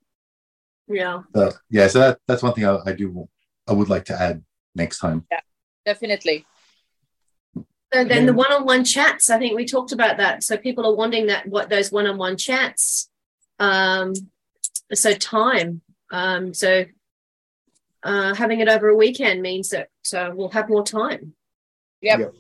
Speaker 4: Yeah.
Speaker 5: So, yeah, so that, that's one thing I, I do I would like to add next time.
Speaker 2: Definitely.
Speaker 4: So then the one-on-one chats, I think we talked about that. So people are wanting that, what those one-on-one chats. Um, so time. Um, so uh, having it over a weekend means that uh, we'll have more time.
Speaker 2: Yep.
Speaker 3: Yep.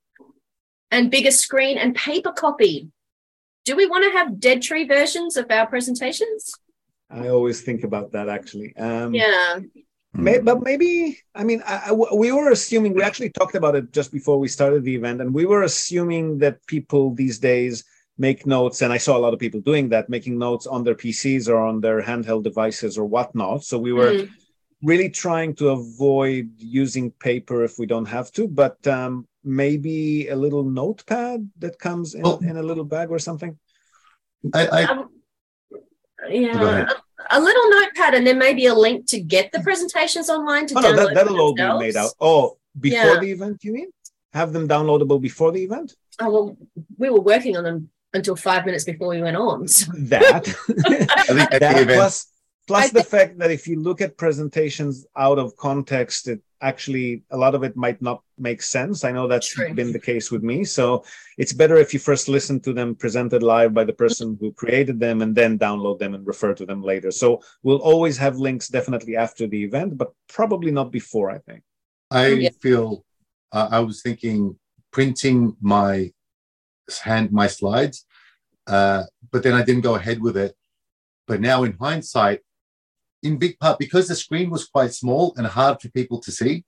Speaker 4: And bigger screen and paper copy. Do we want to have dead tree versions of our presentations?
Speaker 3: I always think about that actually. Um,
Speaker 4: Yeah.
Speaker 3: May, but maybe, I mean, I, I- we were assuming, we actually talked about it just before we started the event, and we were assuming that people these days make notes, and I saw a lot of people doing that, making notes on their P Cs or on their handheld devices or whatnot. So we were
Speaker 4: Mm.
Speaker 3: really trying to avoid using paper if we don't have to, but um, maybe a little notepad that comes in,
Speaker 5: Well-
Speaker 3: in a little bag or something.
Speaker 5: I, I
Speaker 4: Um,
Speaker 5: Go
Speaker 4: yeah.
Speaker 5: ahead.
Speaker 4: A, a little notepad, and then maybe a link to get the presentations online to
Speaker 3: Oh, no,
Speaker 4: download
Speaker 3: that, that'll
Speaker 4: for
Speaker 3: all be
Speaker 4: themselves.
Speaker 3: made out. Oh, before
Speaker 4: Yeah.
Speaker 3: the event, you mean? Have them downloadable before the event?
Speaker 4: Oh, well, we were working on them until five minutes before we went on. So.
Speaker 3: That.
Speaker 5: I think at
Speaker 3: that
Speaker 5: the event,
Speaker 3: plus plus
Speaker 2: I
Speaker 3: the fact that if you look at presentations out of context, it actually a lot of it might not make sense. I know that's
Speaker 4: True.
Speaker 3: been the case with me. So it's better if you first listen to them presented live by the person who created them and then download them and refer to them later. So we'll always have links definitely after the event, but probably not before, I think.
Speaker 5: I
Speaker 2: Yeah.
Speaker 5: feel uh, I was thinking printing my hand my slides, uh, but then I didn't go ahead with it. But now in hindsight, in big part because the screen was quite small and hard for people to see,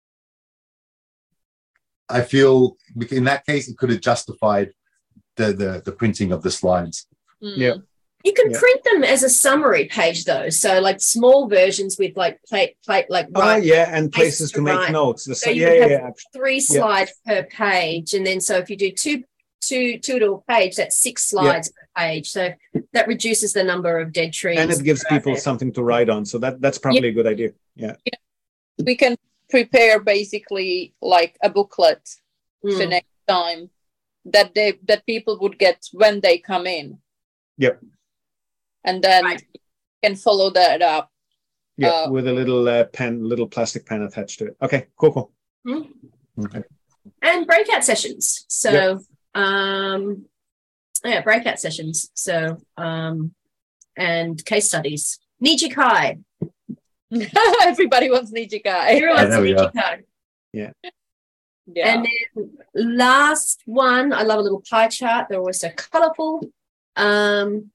Speaker 5: I feel in that case it could have justified the the, the printing of the slides.
Speaker 2: Mm.
Speaker 3: Yeah.
Speaker 4: You can
Speaker 3: Yeah.
Speaker 4: print them as a summary page, though. So, like small versions with like plate, plate, like
Speaker 3: Oh,
Speaker 4: right,
Speaker 3: yeah, and places
Speaker 4: places
Speaker 3: to
Speaker 4: to
Speaker 3: make
Speaker 4: write.
Speaker 3: notes. The,
Speaker 4: So you
Speaker 3: yeah,
Speaker 4: would
Speaker 3: yeah,
Speaker 4: have
Speaker 3: yeah. actually.
Speaker 4: three
Speaker 3: Yeah.
Speaker 4: slides per page, and then so if you do two, two, two to a page, that's six slides per page. So that reduces the number of dead trees.
Speaker 3: And it gives
Speaker 4: that are out
Speaker 3: people
Speaker 4: there.
Speaker 3: something to write on. So that that's probably a good idea. Yeah.
Speaker 2: We can prepare basically like a booklet for
Speaker 4: Mm.
Speaker 2: next time that they that people would get when they come in.
Speaker 3: Yep.
Speaker 2: And then
Speaker 4: Right.
Speaker 2: you can follow that up.
Speaker 3: Yeah,
Speaker 2: Uh,
Speaker 3: with a little uh, pen, little plastic pen attached to it. Okay, cool, cool.
Speaker 4: Mm.
Speaker 5: Okay.
Speaker 4: And breakout sessions. So,
Speaker 3: Yep.
Speaker 4: um, yeah, breakout sessions. So, um, and case studies. Nijikai.
Speaker 2: Everybody wants Nijikai.
Speaker 4: Everyone's
Speaker 5: there
Speaker 4: a
Speaker 5: we go.
Speaker 4: Nijikai.
Speaker 2: Yeah.
Speaker 4: And then last one, I love a little pie chart. They're always so colorful. Um,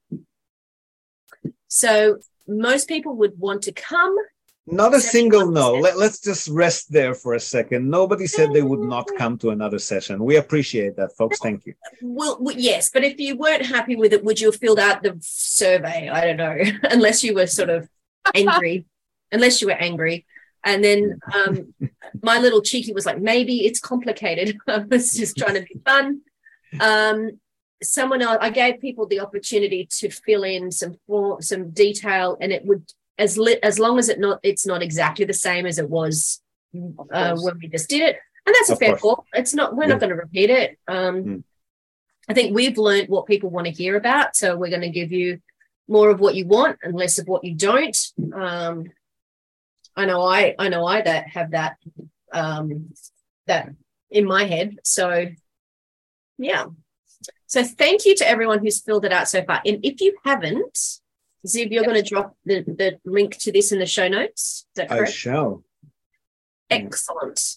Speaker 4: so most people would want to come.
Speaker 3: Not a single no.
Speaker 4: seventy-one
Speaker 3: Let,
Speaker 4: percent.
Speaker 3: let's just rest there for a second. Nobody said they would not come to another session. We appreciate that, folks. Thank you.
Speaker 4: Well, well, yes, but if you weren't happy with it, would you have filled out the survey? I don't know, unless you were sort of angry, unless you were angry. And then um, my little cheeky was like, maybe it's complicated. I was just trying to be fun. Um, someone else, I gave people the opportunity to fill in some for, some detail, and it would as lit as long as it not it's not exactly the same as it was uh, when we just did it, and that's a
Speaker 3: Of
Speaker 4: fair
Speaker 3: course.
Speaker 4: call. It's not we're
Speaker 3: Yeah.
Speaker 4: not going to repeat it. Um,
Speaker 3: Mm.
Speaker 4: I think we've learned what people want to hear about. So we're going to give you more of what you want and less of what you don't. Um, I know I I know I that have that um, that in my head. So yeah. So thank you to everyone who's filled it out so far. And if you haven't, Ziv, you're going to drop the, the link to this in the show notes. Is that correct?
Speaker 3: I shall.
Speaker 4: Excellent.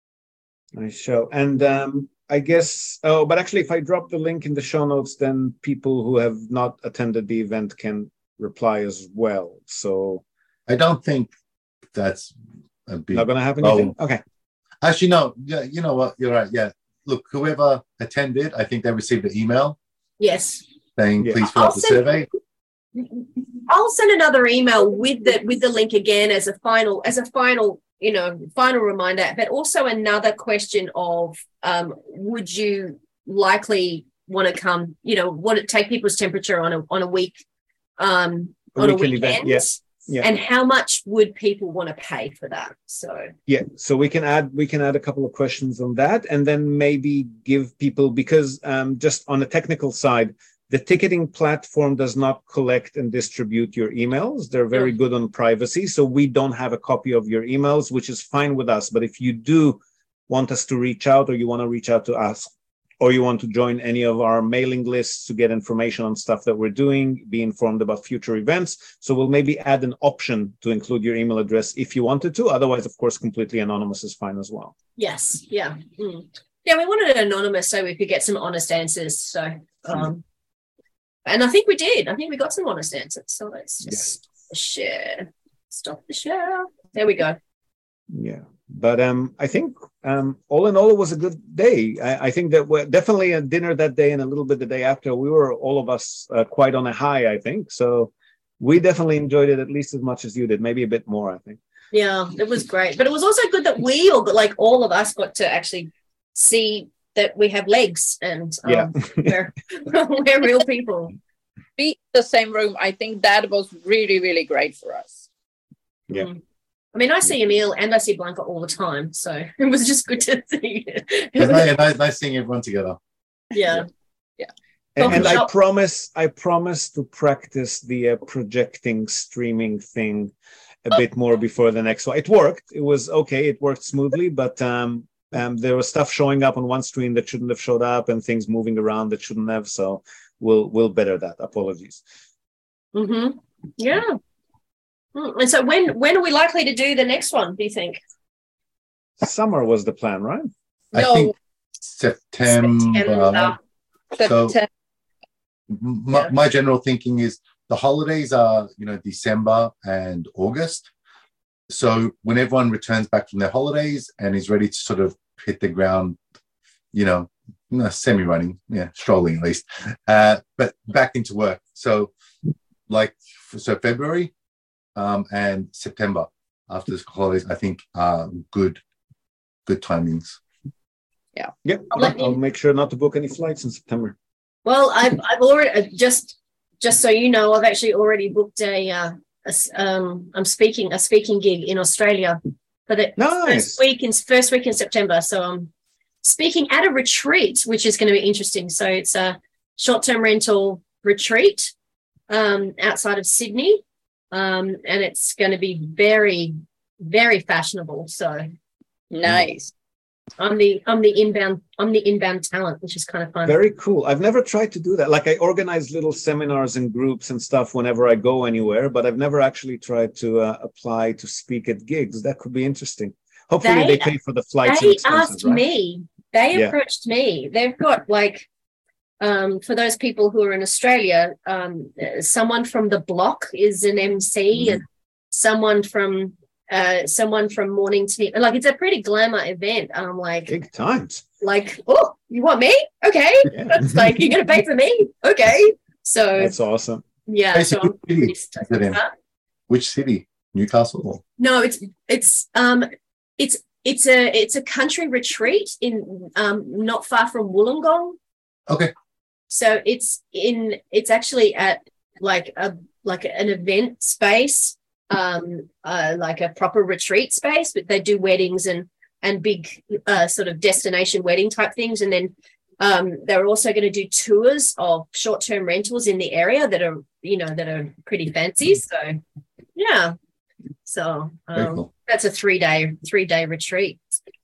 Speaker 3: I shall. And um, I guess, oh, but actually, if I drop the link in the show notes, then people who have not attended the event can reply as well. So
Speaker 5: I don't think that's a big.
Speaker 3: Not going to happen?
Speaker 5: Oh,
Speaker 3: okay.
Speaker 5: Actually, no. Yeah, you know what? You're right. Yeah. Look, whoever attended, I think they received an email
Speaker 4: Yes.
Speaker 5: saying,
Speaker 3: Yeah.
Speaker 5: please fill
Speaker 4: I'll
Speaker 5: out the
Speaker 4: send-
Speaker 5: survey.
Speaker 4: I'll send another email with the with the link again as a final as a final you know final reminder, but also another question of um, would you likely want to come? You know, want to take people's temperature on a on a week um,
Speaker 3: A
Speaker 4: on a
Speaker 3: weekend
Speaker 4: weekend,
Speaker 3: event, yeah. Yeah.
Speaker 4: and how much would people want to pay for that? So
Speaker 3: Yeah, so we can add we can add a couple of questions on that, and then maybe give people, because um, just on the technical side, the ticketing platform does not collect and distribute your emails. They're very good on privacy, so we don't have a copy of your emails, which is fine with us. But if you do want us to reach out, or you want to reach out to us, or you want to join any of our mailing lists to get information on stuff that we're doing, be informed about future events. So we'll maybe add an option to include your email address if you wanted to. Otherwise, of course, completely anonymous is fine as well.
Speaker 4: yes, yeah, mm. yeah. We wanted it anonymous so we could get some honest answers. So. Um, And I think we did. I think we got some honest answers. So let's just
Speaker 3: Yes.
Speaker 4: share. Stop the share. There we go.
Speaker 3: Yeah. But um, I think um, all in all, it was a good day. I, I think that we're definitely a dinner that day and a little bit the day after. We were all of us uh, quite on a high, I think. So we definitely enjoyed it at least as much as you did, maybe a bit more, I think.
Speaker 4: Yeah, it was great. But it was also good that we all got, like all of us got to actually see that we have legs and um,
Speaker 3: Yeah.
Speaker 4: we're, we're real people.
Speaker 2: Be in the same room. I think that was really, really great for us.
Speaker 3: Yeah.
Speaker 4: Mm. I mean, I see Emil and I see Blanca all the time. So it was just good to see.
Speaker 5: It's nice, nice, nice seeing everyone together.
Speaker 4: Yeah.
Speaker 3: And, and I
Speaker 4: Shop.
Speaker 3: promise, I promise to practice the uh, projecting, streaming thing a bit more before the next one. It worked. It was okay. It worked smoothly, but um, um, there was stuff showing up on one screen that shouldn't have showed up, and things moving around that shouldn't have. So we'll we'll better that. Apologies.
Speaker 4: Mm-hmm. Yeah. Mm. And so when when are we likely to do the next one, do you think?
Speaker 3: Summer was the plan, right?
Speaker 5: I
Speaker 2: No.
Speaker 5: think September.
Speaker 4: September.
Speaker 5: So
Speaker 2: September.
Speaker 5: my,
Speaker 4: Yeah.
Speaker 5: my general thinking is the holidays are, you know, December and August. So when everyone returns back from their holidays and is ready to sort of hit the ground, you know, no, semi-running, yeah, strolling at least, uh, but back into work. So like, so February um, and September after the holidays, I think are good, good timings.
Speaker 3: Yep.
Speaker 4: I'll let
Speaker 3: I'll
Speaker 4: you-
Speaker 3: make sure not to book any flights in September.
Speaker 4: Well, I've I've already uh, just just so you know, I've actually already booked a, uh, a s- um I'm speaking a speaking gig in Australia for the
Speaker 3: Nice.
Speaker 4: first week in first week in September. So I'm speaking at a retreat, which is going to be interesting. So it's a short-term rental retreat um, outside of Sydney, um, and it's going to be very very fashionable. So
Speaker 2: Nice.
Speaker 4: I'm the I'm the inbound I'm the inbound talent, which is kind of fun.
Speaker 3: Very cool. I've never tried to do that. Like I organize little seminars and groups and stuff whenever I go anywhere, but I've never actually tried to uh, apply to speak at gigs. That could be interesting. Hopefully
Speaker 4: They-
Speaker 3: they, pay for the flights and
Speaker 4: They
Speaker 3: expenses,
Speaker 4: asked
Speaker 3: right?
Speaker 4: me. They
Speaker 3: Yeah.
Speaker 4: approached me. They've got like, um, for those people who are in Australia, um, uh, someone from the block is an M C,
Speaker 3: Mhm.
Speaker 4: and someone from uh, someone from Morning Tea. Like it's a pretty glamour event. And I'm like,
Speaker 3: Big times.
Speaker 4: like, oh, you want me? Okay.
Speaker 3: Yeah.
Speaker 4: It's like you're gonna pay for me? Okay. So
Speaker 3: That's awesome.
Speaker 4: yeah,
Speaker 5: Hey,
Speaker 4: so
Speaker 5: so
Speaker 4: I'm
Speaker 5: which city
Speaker 4: pretty
Speaker 5: is
Speaker 4: stoked
Speaker 5: it
Speaker 4: with
Speaker 5: in?
Speaker 4: that.
Speaker 5: Which city? Newcastle? Or?
Speaker 4: No, it's it's um it's it's a it's a country retreat in um not far from Wollongong.
Speaker 5: Okay.
Speaker 4: So it's in it's actually at like a like an event space, um uh, like a proper retreat space, but they do weddings and and big uh, sort of destination wedding type things, and then Um, they're also going to do tours of short-term rentals in the area that are, you know, that are pretty fancy. So, yeah. So um, cool. That's a three-day, three-day retreat.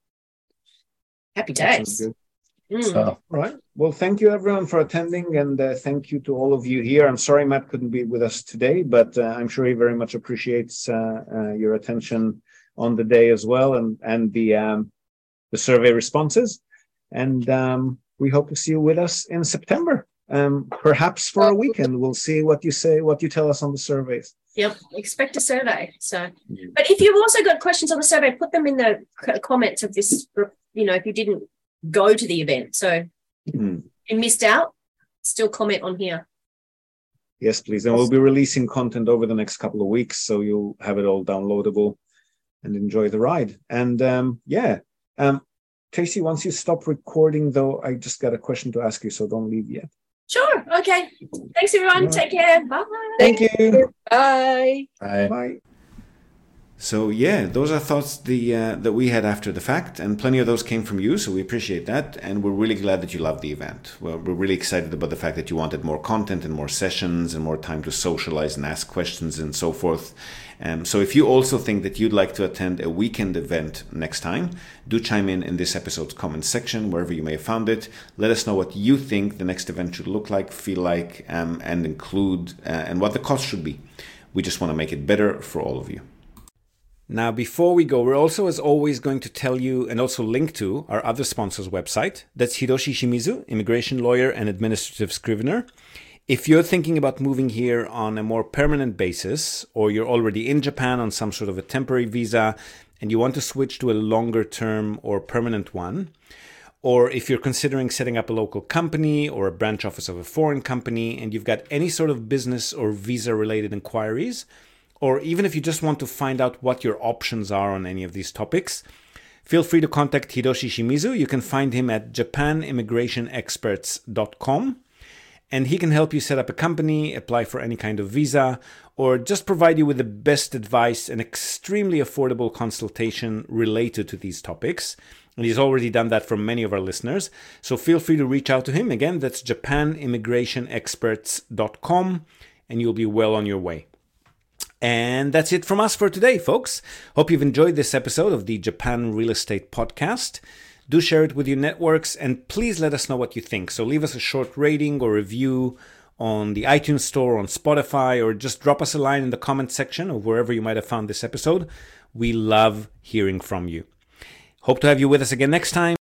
Speaker 4: Happy days.
Speaker 3: Mm. So, all right. Well, thank you everyone for attending, and uh, thank you to all of you here. I'm sorry Matt couldn't be with us today, but uh, I'm sure he very much appreciates uh, uh, your attention on the day as well, and and the um, the survey responses. And um, we hope to see you with us in September, um, perhaps for a weekend. We'll see what you say, what you tell us on the surveys.
Speaker 4: Yep, expect a survey. So, but if you've also got questions on the survey, put them in the comments of this. You know, if you didn't go to the event, so mm. you missed out, still comment on here.
Speaker 3: Yes, please. And we'll be releasing content over the next couple of weeks, so you'll have it all downloadable and enjoy the ride. And um, yeah, um, Tracy, once you stop recording, though, I just got a question to ask you, so don't leave yet.
Speaker 4: Sure. Okay. Thanks, everyone. Right. Take care. Bye.
Speaker 3: Thank you.
Speaker 2: Bye.
Speaker 5: Bye.
Speaker 3: Bye.
Speaker 1: So yeah, those are thoughts the uh, that we had after the fact, and plenty of those came from you, so we appreciate that, and we're really glad that you loved the event. Well, we're really excited about the fact that you wanted more content and more sessions and more time to socialize and ask questions and so forth. Um, so if you also think that you'd like to attend a weekend event next time, do chime in in this episode's comment section, wherever you may have found it. Let us know what you think the next event should look like, feel like, um, and include, uh, and what the cost should be. We just want to make it better for all of you. Now, before we go, we're also, as always, going to tell you and also link to our other sponsor's website. That's Hiroshi Shimizu, immigration lawyer and administrative scrivener. If you're thinking about moving here on a more permanent basis, or you're already in Japan on some sort of a temporary visa and you want to switch to a longer term or permanent one, or if you're considering setting up a local company or a branch office of a foreign company and you've got any sort of business or visa related inquiries, or even if you just want to find out what your options are on any of these topics, feel free to contact Hiroshi Shimizu. You can find him at japan immigration experts dot com, and he can help you set up a company, apply for any kind of visa, or just provide you with the best advice and extremely affordable consultation related to these topics. And he's already done that for many of our listeners. So feel free to reach out to him. Again, that's japan immigration experts dot com, and you'll be well on your way. And that's it from us for today, folks. Hope you've enjoyed this episode of the Japan Real Estate Podcast. Do share it with your networks, and please let us know what you think. So leave us a short rating or review on the iTunes Store, on Spotify, or just drop us a line in the comment section or wherever you might have found this episode. We love hearing from you. Hope to have you with us again next time.